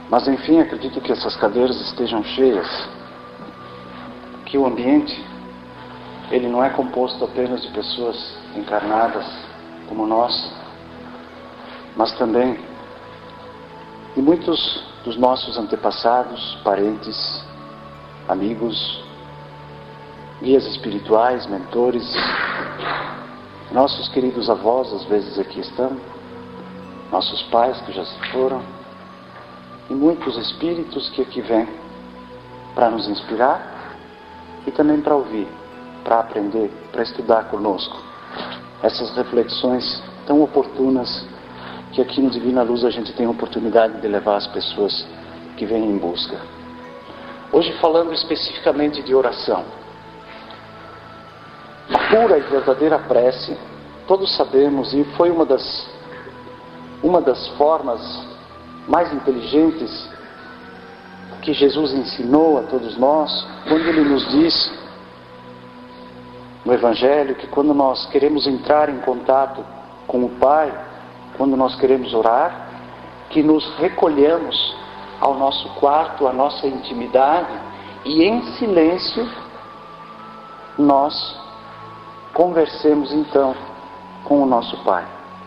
Mas enfim, acredito que essas cadeiras estejam cheias, que o ambiente, ele não é composto apenas de pessoas encarnadas como nós, mas também de muitos dos nossos antepassados, parentes, amigos, guias espirituais, mentores, nossos queridos avós, às vezes aqui estão, nossos pais que já se foram, e muitos espíritos que aqui vêm para nos inspirar e também para ouvir, para aprender, para estudar conosco essas reflexões tão oportunas que aqui no Divina Luz a gente tem a oportunidade de levar as pessoas que vêm em busca. Hoje falando especificamente de oração. A pura e verdadeira prece, todos sabemos, e foi uma das formas mais inteligentes que Jesus ensinou a todos nós, quando Ele nos diz no Evangelho que quando nós queremos entrar em contato com o Pai, quando nós queremos orar, que nos recolhemos ao nosso quarto, à nossa intimidade, e em silêncio nós conversemos então com o nosso Pai.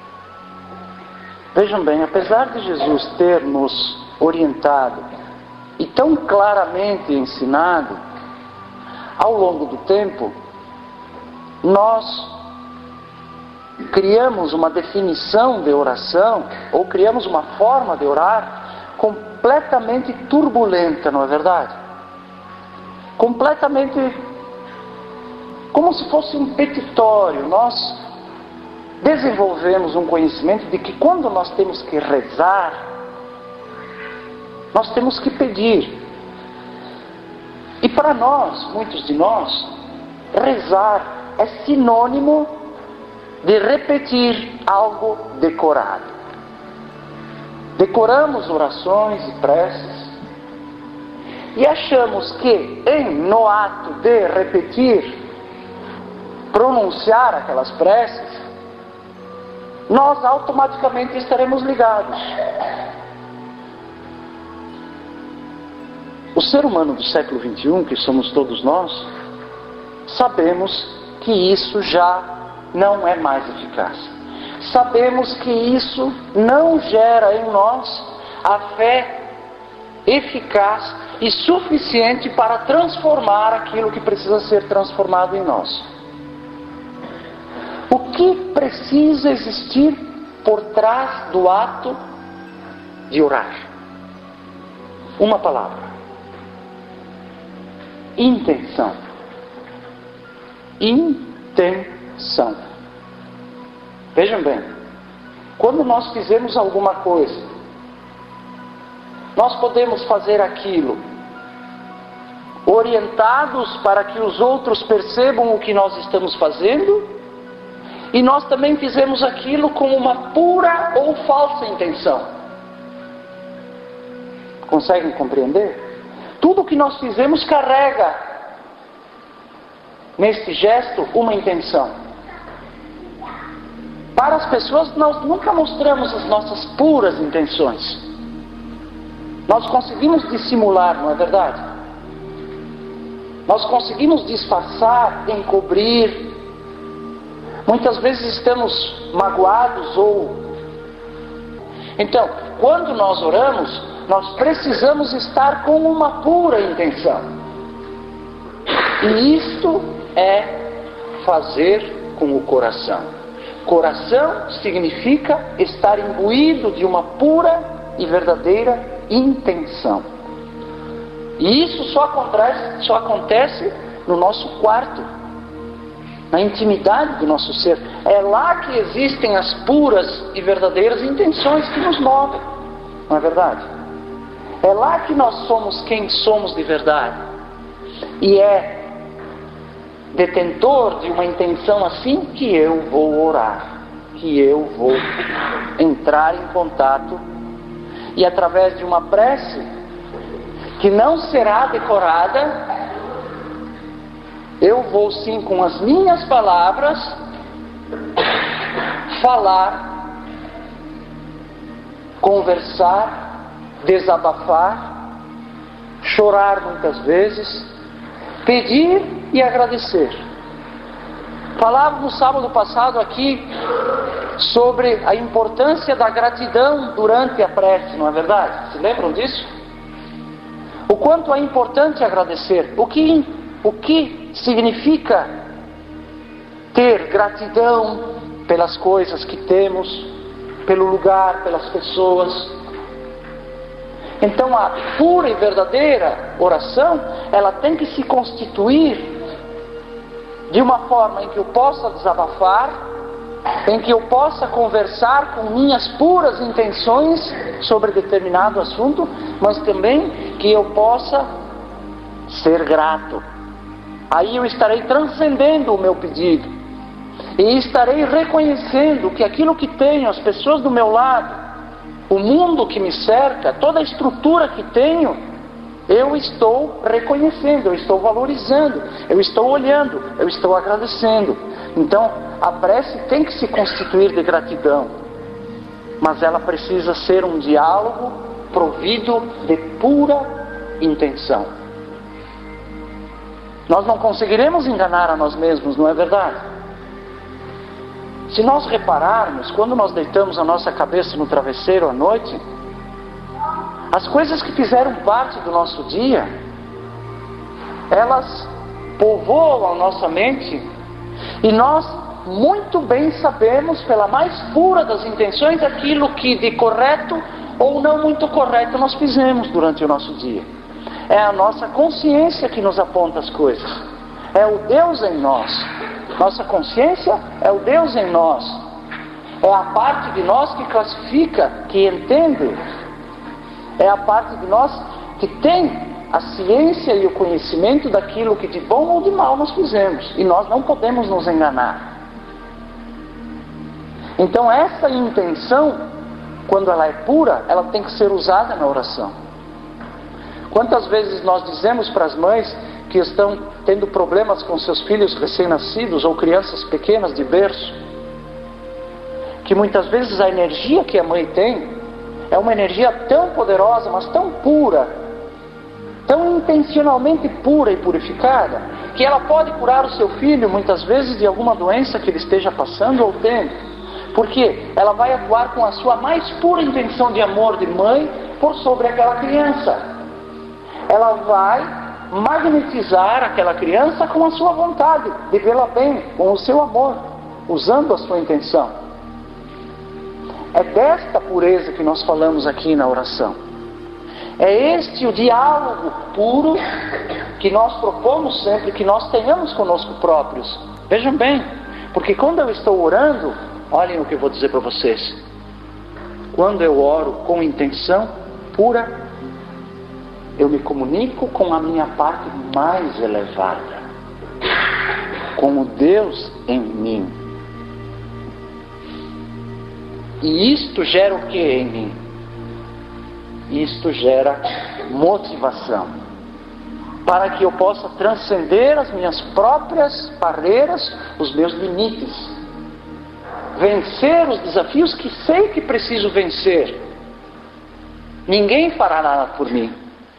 Vejam bem, apesar de Jesus ter nos orientado e tão claramente ensinado, ao longo do tempo, nós criamos uma definição de oração, ou criamos uma forma de orar completamente turbulenta, não é verdade? Completamente como se fosse um petitório. Nós desenvolvemos um conhecimento de que quando nós temos que rezar, nós temos que pedir. E para nós, muitos de nós, rezar é sinônimo de repetir algo decorado. Decoramos orações e preces e achamos que no ato de repetir, pronunciar aquelas preces, nós automaticamente estaremos ligados. O ser humano do século XXI, que somos todos nós, sabemos que isso já não é mais eficaz. Sabemos que isso não gera em nós a fé eficaz e suficiente para transformar aquilo que precisa ser transformado em nós. O que precisa existir por trás do ato de orar? Uma palavra: intenção. Intenção. Vejam bem, quando nós fizermos alguma coisa, nós podemos fazer aquilo orientados para que os outros percebam o que nós estamos fazendo, e nós também fizemos aquilo com uma pura ou falsa intenção. Conseguem compreender? Tudo o que nós fizemos carrega neste gesto uma intenção. Para as pessoas, nós nunca mostramos as nossas puras intenções. Nós conseguimos dissimular, não é verdade? Nós conseguimos disfarçar, encobrir. Muitas vezes estamos magoados Então, quando nós oramos, nós precisamos estar com uma pura intenção. E isto é fazer com o coração. Coração significa estar imbuído de uma pura e verdadeira intenção. E isso só acontece no nosso quarto, na intimidade do nosso ser. É lá que existem as puras e verdadeiras intenções que nos movem, não é verdade? É lá que nós somos quem somos de verdade. E é detentor de uma intenção assim que eu vou orar, que eu vou entrar em contato, e através de uma prece que não será decorada, eu vou sim com as minhas palavras falar, conversar desabafar, chorar muitas vezes, pedir e agradecer. Falava no sábado passado aqui sobre a importância da gratidão durante a prece, não é verdade? Se lembram disso? O quanto é importante agradecer. O que significa ter gratidão pelas coisas que temos, pelo lugar, pelas pessoas. Então a pura e verdadeira oração, ela tem que se constituir de uma forma em que eu possa desabafar, em que eu possa conversar com minhas puras intenções sobre determinado assunto, mas também que eu possa ser grato. Aí eu estarei transcendendo o meu pedido e estarei reconhecendo que aquilo que tenho, as pessoas do meu lado, o mundo que me cerca, toda a estrutura que tenho, eu estou reconhecendo, eu estou valorizando, eu estou olhando, eu estou agradecendo. Então, a prece tem que se constituir de gratidão, mas ela precisa ser um diálogo provido de pura intenção. Nós não conseguiremos enganar a nós mesmos, não é verdade? Se nós repararmos, quando nós deitamos a nossa cabeça no travesseiro à noite, as coisas que fizeram parte do nosso dia, elas povoam a nossa mente, e nós muito bem sabemos, pela mais pura das intenções, aquilo que de correto ou não muito correto nós fizemos durante o nosso dia. É a nossa consciência que nos aponta as coisas. É o Deus em nós. Nossa consciência é o Deus em nós. É a parte de nós que classifica, que entende. É a parte de nós que tem a ciência e o conhecimento daquilo que de bom ou de mal nós fizemos. E nós não podemos nos enganar. Então essa intenção, quando ela é pura, ela tem que ser usada na oração. Quantas vezes nós dizemos para as mães que estão tendo problemas com seus filhos recém-nascidos ou crianças pequenas de berço, que muitas vezes a energia que a mãe tem é uma energia tão poderosa, mas tão pura, tão intencionalmente pura e purificada, que ela pode curar o seu filho muitas vezes de alguma doença que ele esteja passando ou tendo, porque ela vai atuar com a sua mais pura intenção de amor de mãe por sobre aquela criança. Ela vai magnetizar aquela criança com a sua vontade de vê-la bem, com o seu amor, usando a sua intenção. É desta pureza que nós falamos aqui na oração. É este o diálogo puro que nós propomos sempre que nós tenhamos conosco próprios. Vejam bem, porque quando eu estou orando, olhem o que eu vou dizer para vocês. Quando eu oro com intenção pura, eu me comunico com a minha parte mais elevada, com o Deus em mim. E isto gera o que em mim? Isto gera motivação, para que eu possa transcender as minhas próprias barreiras, os meus limites, vencer os desafios que sei que preciso vencer. Ninguém fará nada por mim.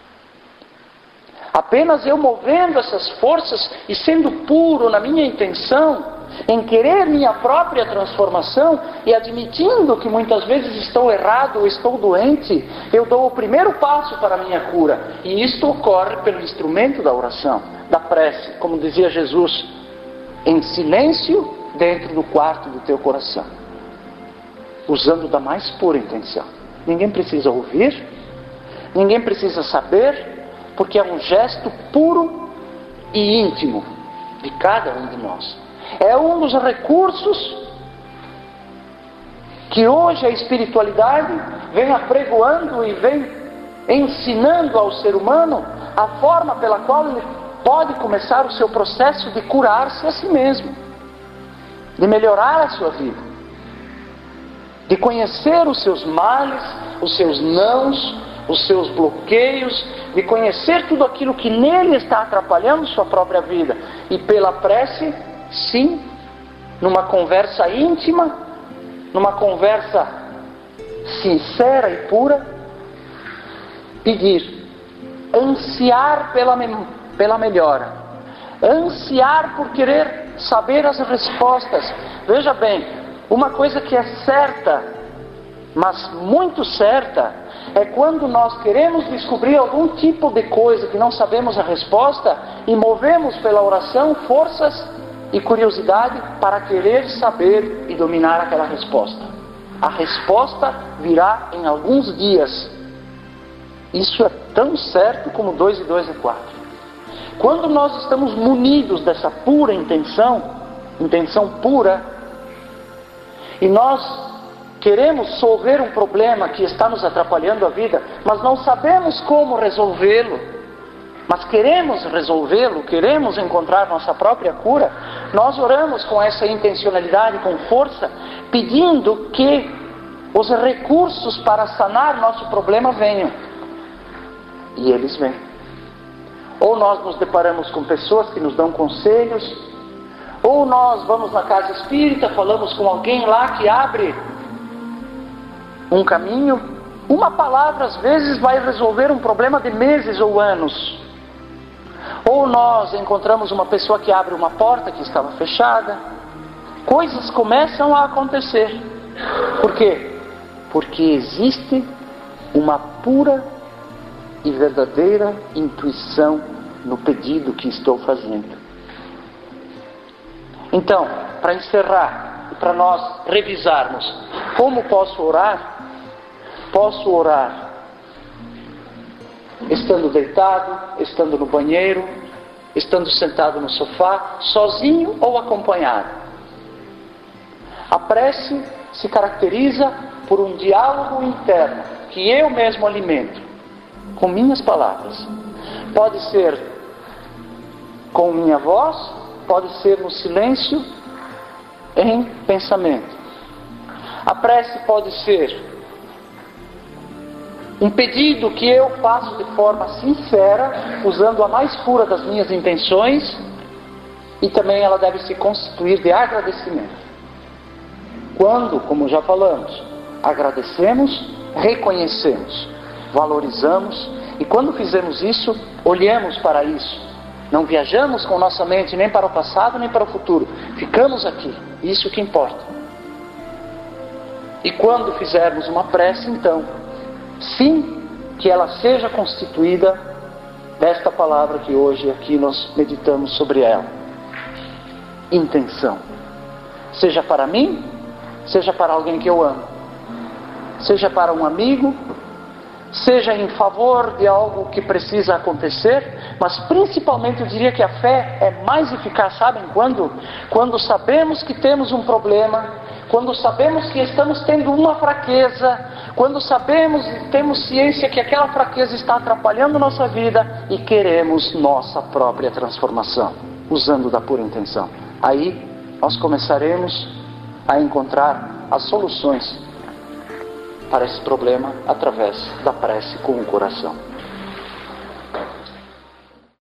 Apenas eu movendo essas forças e sendo puro na minha intenção, em querer minha própria transformação e admitindo que muitas vezes estou errado ou estou doente, eu dou o primeiro passo para a minha cura. E isto ocorre pelo instrumento da oração, da prece, como dizia Jesus, em silêncio dentro do quarto do teu coração, usando da mais pura intenção. Ninguém precisa ouvir, ninguém precisa saber, porque é um gesto puro e íntimo de cada um de nós. É um dos recursos que hoje a espiritualidade vem apregoando e vem ensinando ao ser humano a forma pela qual ele pode começar o seu processo de curar-se a si mesmo, de melhorar a sua vida, de conhecer os seus males, os seus nãos, os seus bloqueios, de conhecer tudo aquilo que nele está atrapalhando sua própria vida. E pela prece, sim, numa conversa íntima, numa conversa sincera e pura, pedir, ansiar pela melhora, ansiar por querer saber as respostas. Veja bem, uma coisa que é certa, mas muito certa, é quando nós queremos descobrir algum tipo de coisa que não sabemos a resposta e movemos pela oração forças e curiosidade para querer saber e dominar aquela resposta. A resposta virá em alguns dias. Isso é tão certo como 2 e 2 é 4. Quando nós estamos munidos dessa pura intenção pura, e nós queremos solver um problema que está nos atrapalhando a vida, mas não sabemos como resolvê-lo, mas queremos resolvê-lo, queremos encontrar nossa própria cura, nós oramos com essa intencionalidade, com força, pedindo que os recursos para sanar nosso problema venham. E eles vêm. Ou nós nos deparamos com pessoas que nos dão conselhos, ou nós vamos na casa espírita, falamos com alguém lá que abre um caminho. Uma palavra às vezes vai resolver um problema de meses ou anos. Ou nós encontramos uma pessoa que abre uma porta que estava fechada. Coisas começam a acontecer. Por quê? Porque existe uma pura e verdadeira intuição no pedido que estou fazendo. Então, para encerrar, para nós revisarmos, como posso orar? Posso orar estando deitado, estando no banheiro, estando sentado no sofá, sozinho ou acompanhado. A prece se caracteriza por um diálogo interno que eu mesmo alimento com minhas palavras. Pode ser com minha voz, pode ser no silêncio, em pensamento. A prece pode ser um pedido que eu faço de forma sincera, usando a mais pura das minhas intenções, e também ela deve se constituir de agradecimento. Quando, como já falamos, agradecemos, reconhecemos, valorizamos, e quando fizemos isso, olhamos para isso. Não viajamos com nossa mente nem para o passado nem para o futuro. Ficamos aqui. Isso que importa. E quando fizermos uma prece, então, sim, que ela seja constituída desta palavra que hoje aqui nós meditamos sobre ela. Intenção. Seja para mim, seja para alguém que eu amo. Seja para um amigo, seja em favor de algo que precisa acontecer, mas principalmente eu diria que a fé é mais eficaz, sabem quando? Quando sabemos que temos um problema, quando sabemos que estamos tendo uma fraqueza, quando sabemos e temos ciência que aquela fraqueza está atrapalhando nossa vida e queremos nossa própria transformação, usando da pura intenção. Aí nós começaremos a encontrar as soluções para esse problema através da prece com o coração.